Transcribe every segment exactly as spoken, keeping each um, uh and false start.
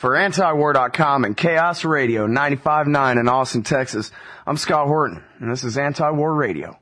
For anti-war dot com and Chaos Radio ninety-five point nine in Austin, Texas, I'm Scott Horton, and this is Anti-War Radio.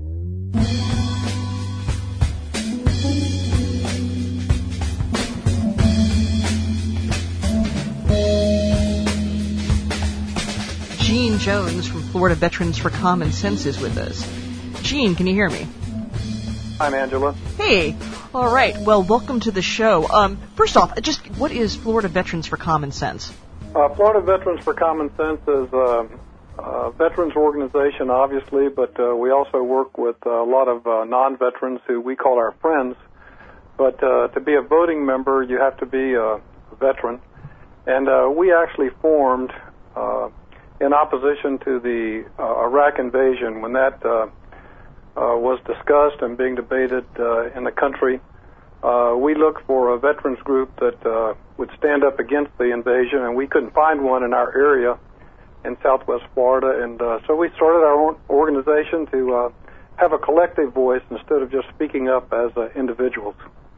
Gene Jones from Florida Veterans for Common Sense is with us. Gene, can you hear me? I'm Angela. Hey. All right. Well, welcome to the show. Um, first off, just what is Florida Veterans for Common Sense? Uh, Florida Veterans for Common Sense is a, a veterans organization, obviously, but uh, we also work with a lot of uh, non-veterans who we call our friends. But uh, to be a voting member, you have to be a veteran. And uh, we actually formed uh, in opposition to the uh, Iraq invasion when that uh, uh, was discussed and being debated uh, in the country. Uh, we looked for a veterans group that uh, would stand up against the invasion, and we couldn't find one in our area in Southwest Florida. And uh, so we started our own organization to uh, have a collective voice instead of just speaking up as uh, individuals.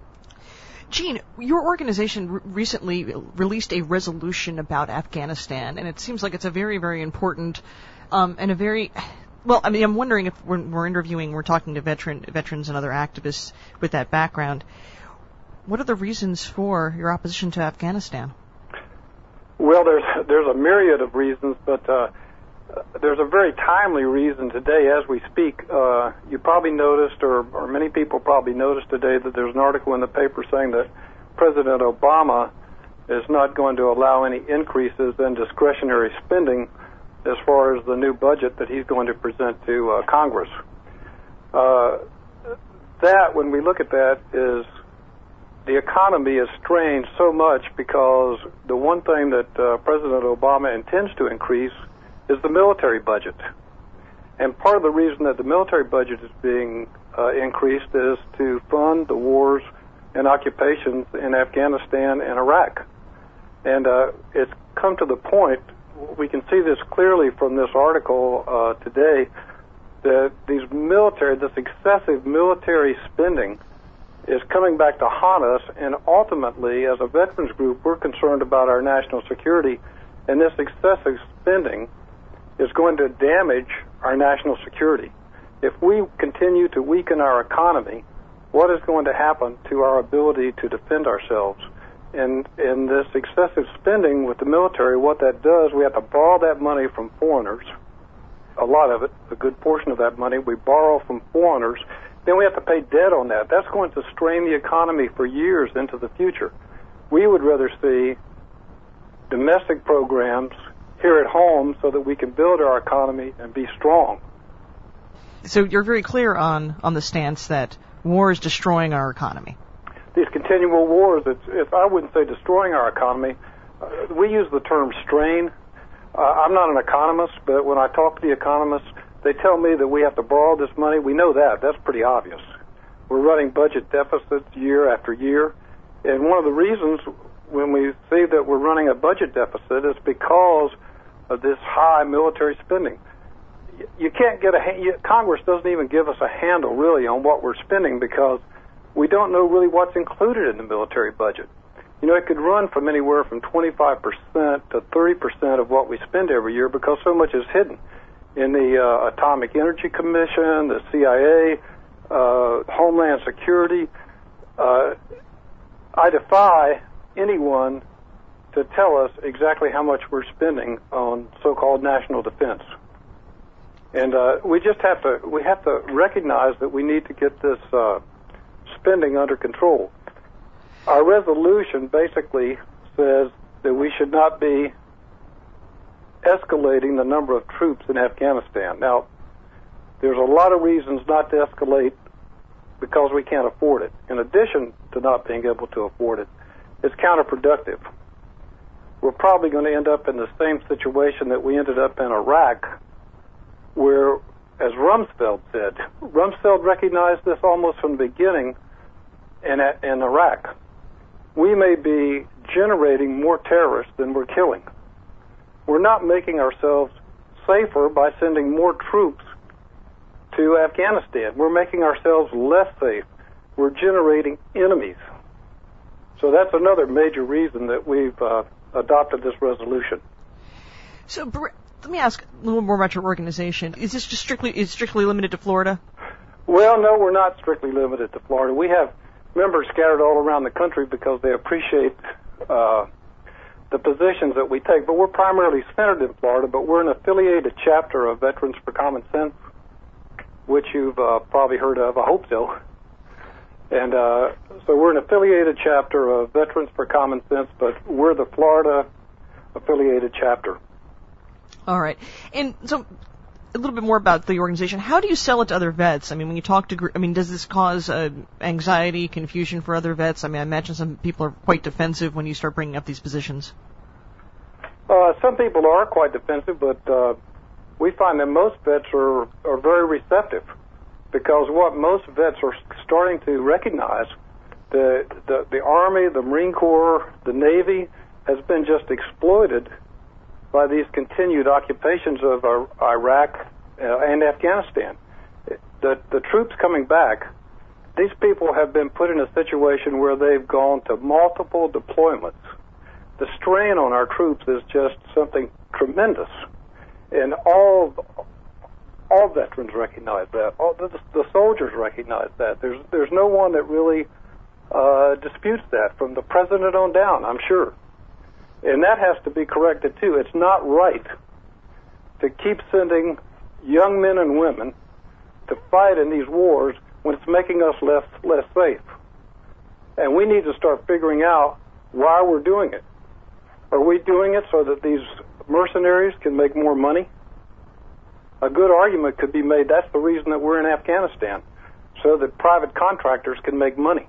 Gene, your organization re- recently released a resolution about Afghanistan, and it seems like it's a very, very important um, and a very... Well, I mean, I'm wondering if when we're interviewing, we're talking to veteran, veterans and other activists with that background, what are the reasons for your opposition to Afghanistan? Well, there's there's a myriad of reasons, but uh, there's a very timely reason today as we speak. Uh, you probably noticed, or, or many people probably noticed today, that there's an article in the paper saying that President Obama is not going to allow any increases in discretionary spending as far as the new budget that he's going to present to uh, Congress. Uh, that, when we look at that, is the economy is strained so much because the one thing that uh, President Obama intends to increase is the military budget. And part of the reason that the military budget is being uh, increased is to fund the wars and occupations in Afghanistan and Iraq. And uh, it's come to the point, we can see this clearly from this article uh, today, that these military, this excessive military spending is coming back to haunt us, and ultimately, as a veterans group, we're concerned about our national security, and this excessive spending is going to damage our national security. If we continue to weaken our economy, what is going to happen to our ability to defend ourselves? And in this excessive spending with the military, what that does, we have to borrow that money from foreigners. A lot of it, a good portion of that money, we borrow from foreigners. Then we have to pay debt on that. That's going to strain the economy for years into the future. We would rather see domestic programs here at home so that we can build our economy and be strong. So you're very clear on, on the stance that war is destroying our economy. These continual wars, it's, it's, I wouldn't say destroying our economy. Uh, we use the term strain. Uh, I'm not an economist, but when I talk to the economists, they tell me that we have to borrow this money. We know that. That's pretty obvious. We're running budget deficits year after year. And one of the reasons when we see that we're running a budget deficit is because of this high military spending. You can't get a, you, Congress doesn't even give us a handle really on what we're spending because we don't know really what's included in the military budget. You know, it could run from anywhere from twenty-five percent to thirty percent of what we spend every year because so much is hidden in the uh, Atomic Energy Commission, the C I A, uh, Homeland Security. Uh, I defy anyone to tell us exactly how much we're spending on so-called national defense. And uh, we just have to we have to recognize that we need to get this uh, spending under control. Our resolution basically says that we should not be escalating the number of troops in Afghanistan. Now, there's a lot of reasons not to escalate because we can't afford it. In addition to not being able to afford it, it's counterproductive. We're probably going to end up in the same situation that we ended up in Iraq, where, as Rumsfeld said, Rumsfeld recognized this almost from the beginning in, in Iraq. We may be generating more terrorists than we're killing. We're not making ourselves safer by sending more troops to Afghanistan. We're making ourselves less safe. We're generating enemies. So that's another major reason that we've uh, adopted this resolution. So, let me ask a little more about your organization. Is this just strictly is strictly limited to Florida? Well, no, we're not strictly limited to Florida. We have members scattered all around the country because they appreciate uh, the positions that we take. But we're primarily centered in Florida, but we're an affiliated chapter of Veterans for Common Sense, which you've uh, probably heard of. I hope so. And uh, so we're an affiliated chapter of Veterans for Common Sense, but we're the Florida affiliated chapter. All right. And so a little bit more about the organization. How do you sell it to other vets? I mean, when you talk to, I mean, does this cause uh, anxiety, confusion for other vets? I mean, I imagine some people are quite defensive when you start bringing up these positions. Uh, some people are quite defensive, but uh, we find that most vets are, are very receptive, because what most vets are starting to recognize, the, the, the Army, the Marine Corps, the Navy has been just exploited by these continued occupations of uh, Iraq uh, and Afghanistan. The, the troops coming back, these people have been put in a situation where they've gone to multiple deployments. The strain on our troops is just something tremendous, and all all veterans recognize that. All the, the soldiers recognize that. There's there's no one that really uh, disputes that, from the president on down, I'm sure. And that has to be corrected too. It's not right to keep sending young men and women to fight in these wars when it's making us less less safe. And we need to start figuring out why we're doing it. Are we doing it so that these mercenaries can make more money? A good argument could be made that's the reason that we're in Afghanistan, so that private contractors can make money.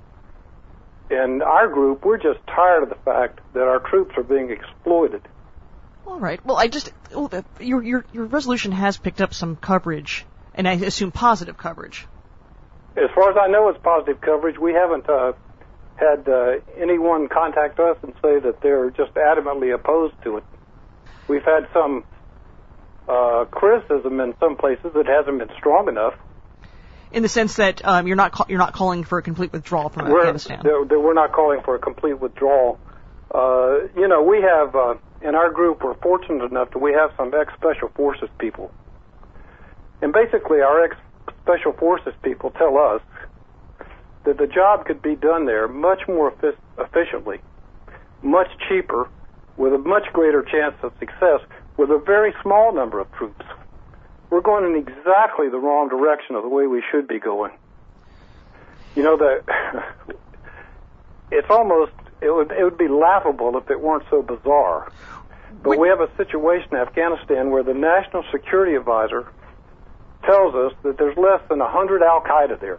In our group, we're just tired of the fact that our troops are being exploited. All right. Well, I just your your your resolution has picked up some coverage, and I assume positive coverage. As far as I know, it's positive coverage. We haven't uh, had uh, anyone contact us and say that they're just adamantly opposed to it. We've had some uh, criticism in some places that hasn't been strong enough. In the sense that um, you're not ca- you're not calling for a complete withdrawal from we're, Afghanistan. We're not calling for a complete withdrawal. Uh, you know, we have uh, in our group, we're fortunate enough that we have some ex-special forces people, and basically our ex-special forces people tell us that the job could be done there much more effic- efficiently, much cheaper, with a much greater chance of success, with a very small number of troops. We're going in exactly the wrong direction of the way we should be going. You know, the, it's almost, it would, it would be laughable if it weren't so bizarre. But we have a situation in Afghanistan where the National Security Advisor tells us that there's less than one hundred Al-Qaeda there.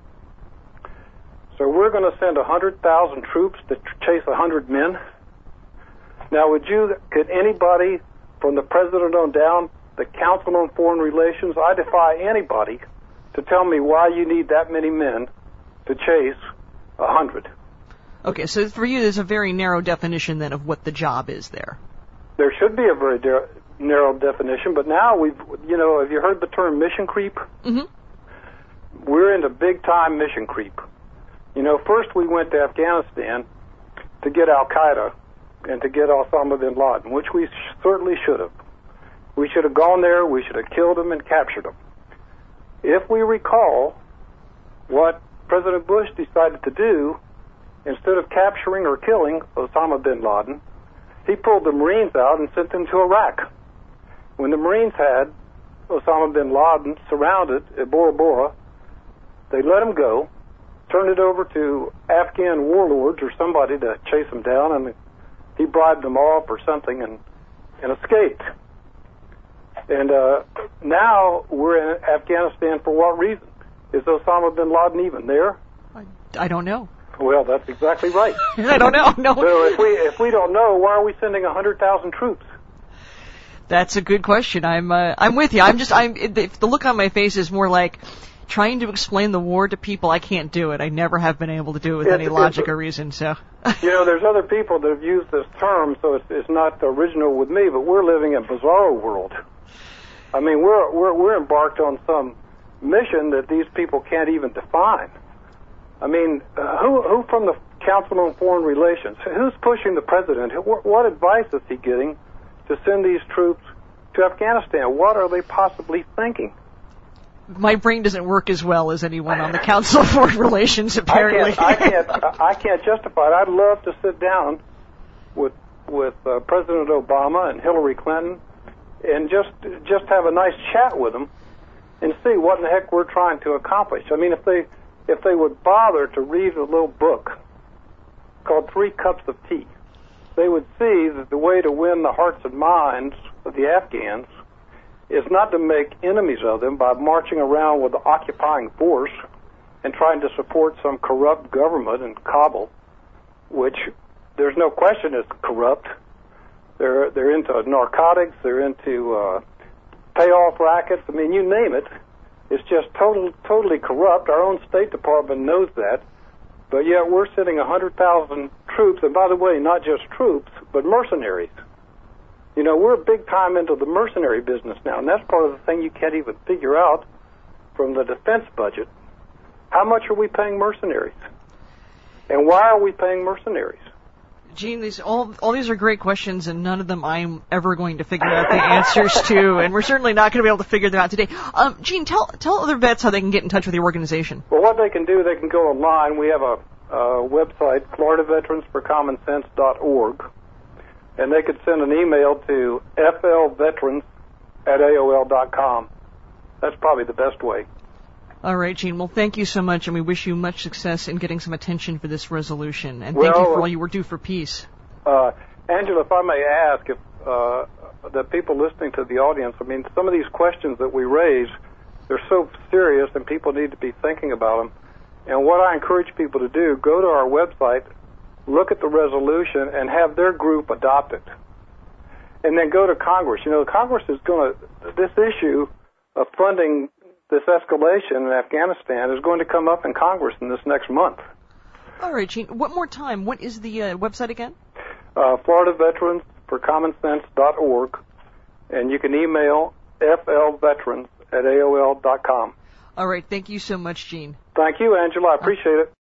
So we're going to send one hundred thousand troops to chase one hundred men? Now, would you, could anybody from the president on down, the Council on Foreign Relations, I defy anybody to tell me why you need that many men to chase a hundred. Okay, so for you, there's a very narrow definition then of what the job is there. There should be a very de- narrow definition, but now we've, you know, have you heard the term mission creep? Mm-hmm. We're into big-time mission creep. You know, first we went to Afghanistan to get Al-Qaeda and to get Osama bin Laden, which we sh- certainly should have. We should have gone there, we should have killed him and captured him. If we recall what President Bush decided to do, instead of capturing or killing Osama bin Laden, he pulled the Marines out and sent them to Iraq. When the Marines had Osama bin Laden surrounded at Bora Bora, they let him go, turned it over to Afghan warlords or somebody to chase him down, and he bribed them off or something and, and escaped. And uh, now we're in Afghanistan for what reason? Is Osama bin Laden even there? I, I don't know. Well, that's exactly right. I don't know. No. So if we if we don't know, why are we sending a hundred thousand troops? That's a good question. I'm uh, I'm with you. I'm just I'm the, the look on my face is more like trying to explain the war to people. I can't do it. I never have been able to do it with it's, any logic or reason. So. You know, there's other people that have used this term, so it's, it's not original with me. But we're living in a bizarro world. I mean, we're we're we're embarked on some mission that these people can't even define. I mean, uh, who who from the Council on Foreign Relations. Who's pushing the president? What advice is he getting to send these troops to Afghanistan? What are they possibly thinking? My brain doesn't work as well as anyone on the Council of Foreign Relations, apparently. I can't, I can't, I can't justify it. I'd love to sit down with with uh, President Obama and Hillary Clinton and just just have a nice chat with them and see what in the heck we're trying to accomplish. I mean, if they if they would bother to read a little book called Three Cups of Tea, they would see that the way to win the hearts and minds of the Afghans is not to make enemies of them by marching around with the occupying force and trying to support some corrupt government in Kabul, which there's no question is corrupt. They're they're into narcotics, they're into uh, payoff rackets. I mean, you name it. It's just total, totally corrupt. Our own State Department knows that. But yet we're sending one hundred thousand troops, and by the way, not just troops, but mercenaries. You know, we're big time into the mercenary business now, and that's part of the thing you can't even figure out from the defense budget. How much are we paying mercenaries? And why are we paying mercenaries? Gene, these all all these are great questions, and none of them I'm ever going to figure out the answers to, and we're certainly not going to be able to figure them out today. Um, Gene, tell tell other vets how they can get in touch with your organization. Well, what they can do, they can go online. We have a, a website, Florida Veterans for Common Sense dot org, and they could send an email to f l veterans at A O L dot com. That's probably the best way. All right, Gene. Well, thank you so much, and we wish you much success in getting some attention for this resolution. And thank well, you for all you do for peace. Uh, Angela, if I may ask, if uh, the people listening to the audience, I mean, some of these questions that we raise, they're so serious, and people need to be thinking about them. And what I encourage people to do, go to our website, look at the resolution, and have their group adopt it. And then go to Congress. You know, Congress is going to, this issue of funding this escalation in Afghanistan is going to come up in Congress in this next month. All right, Gene. One more time. What is the uh, website again? Uh, Florida Veterans for Common Sense dot org, and you can email f l veterans at A O L dot com. All right. Thank you so much, Gene. Thank you, Angela. I appreciate it.